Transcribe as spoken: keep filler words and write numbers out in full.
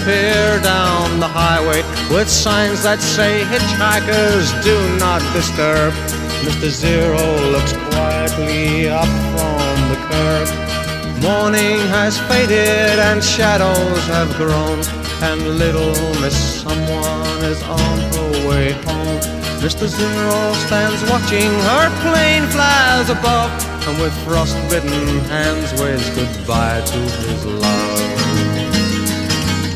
disappear down the highway with signs that say hitchhikers do not disturb. Mister Zero looks quietly up from the curb. Morning has faded and shadows have grown, and little Miss Someone is on her way home. Mister Zero stands watching her plane flies above, and with frost-bitten hands waves goodbye to his love.